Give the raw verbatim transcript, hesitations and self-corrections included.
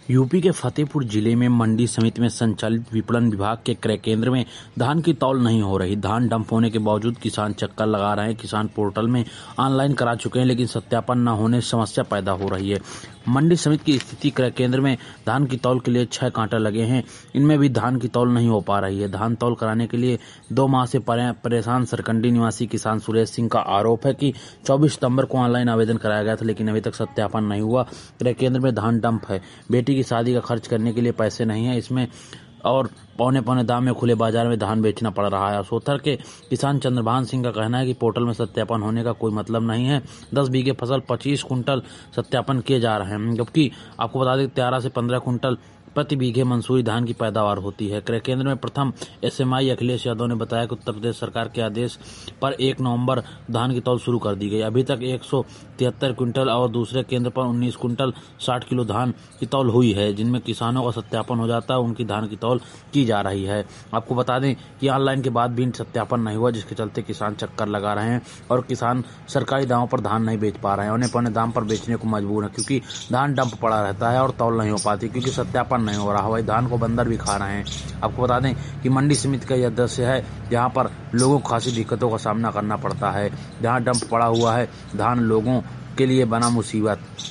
UP के फतेहपुर जिले में मंडी समिति में संचालित विपणन विभाग के क्रय केंद्र में धान की तौल नहीं हो रही। धान डंप होने के बावजूद किसान चक्कर लगा रहे हैं। किसान पोर्टल में ऑनलाइन करा चुके हैं, लेकिन सत्यापन न होने से समस्या पैदा हो रही है। मंडी समिति की स्थिति क्रय केंद्र में धान की तौल के लिए छह कांटे लगे हैं, इनमें भी धान की तौल नहीं हो पा रही है। धान तौल कराने के लिए दो माह से परेशान सरकंडी निवासी किसान सुरेश सिंह का आरोप है कि चौबीस सितंबर को ऑनलाइन आवेदन कराया गया था, लेकिन अभी तक सत्यापन नहीं हुआ। क्रय केंद्र में धान डंप है। बेटी की शादी का खर्च करने के लिए पैसे नहीं है, इसमें और पौने पौने दाम में खुले बाजार में धान बेचना पड़ रहा है। सोथर के किसान चंद्रभान सिंह का कहना है कि पोर्टल में सत्यापन होने का कोई मतलब नहीं है। दस बीघे फसल पच्चीस कुंटल सत्यापन किए जा रहे हैं, जबकि आपको बता दें तेरह से पंद्रह कुंटल प्रति बीघे मंसूरी धान की पैदावार होती है। क्रय केंद्र में प्रथम एसएमआई अखिलेश यादव ने बताया कि उत्तर प्रदेश सरकार के आदेश पर एक नवंबर धान की तौल शुरू कर दी गई। अभी तक एक सौ तिहत्तर क्विंटल और दूसरे केंद्र पर उन्नीस कुंटल साठ किलो धान की तौल हुई है, जिनमें किसानों का सत्यापन हो जाता है, उनकी धान की तौल की जा रही है। आपको बता दें कि ऑनलाइन के बाद भी सत्यापन नहीं हुआ, जिसके चलते किसान चक्कर लगा रहे हैं और किसान सरकारी दामों पर धान नहीं बेच पा रहे हैं। उन्हें पौने दाम पर बेचने को मजबूर है, क्योंकि धान डंप पड़ा रहता है और तौल नहीं हो पाती, क्योंकि सत्यापन नहीं हो रहा। हवाई धान को बंदर भी खा रहे हैं। आपको बता दें कि मंडी समिति का यह दृश्य है, जहां पर लोगों को खासी दिक्कतों का सामना करना पड़ता है। जहां डंप पड़ा हुआ है, धान लोगों के लिए बना मुसीबत।